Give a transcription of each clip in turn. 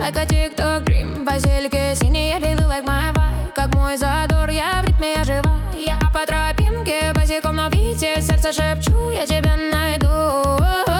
like a TikTok dream. Базилики синие, baby, like my vibe. Как мой задор, я в ритме, я жива. Я по тропинке, босиком на бите. Сердце шепчу, я тебя найду.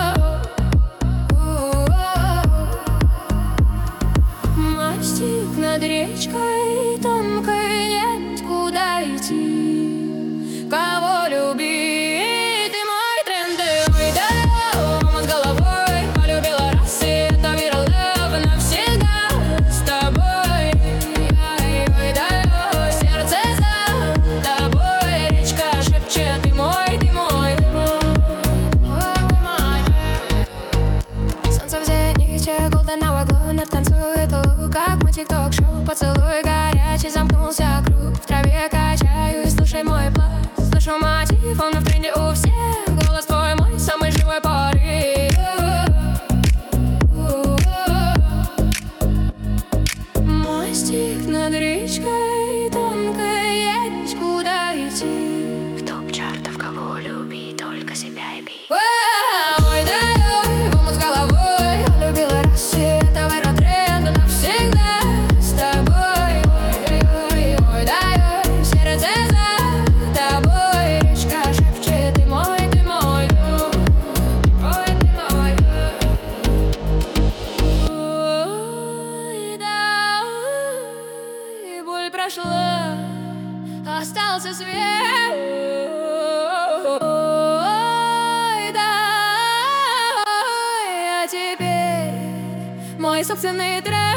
Мостик над речкой тонкой, нет куда идти. Кого любить, ты мой тренд, ты мой дом с головой. Полюбила раз, и это viral love навсегда с тобой. Ой, да, сердце за тобой. Речка шепчет, ты мой, ты мой, ты мой. Солнце в зените, golden hour glow, над танцует лук, как мой тик-ток-шоу. Поцелуй горячий, замкнулся круг. В траве качаюсь, слушай мой пласт. Слышу мотив, он в тренде у всех. Голос твой мой, самый живой порыв. Мостик над речкой тонкой, есть куда идти. В топ чартов кого любить, только себя и бить. Ой, да, бум с головой. Полюбила раз, и это viral тренд навсегда с тобой. Ой, да, сердце за тобой. Речка шепчет, ты мой, ты мой. Ой, ты мой. Ой, да, боль прошла, остался свет. Ой, да, а теперь мой собственный трек.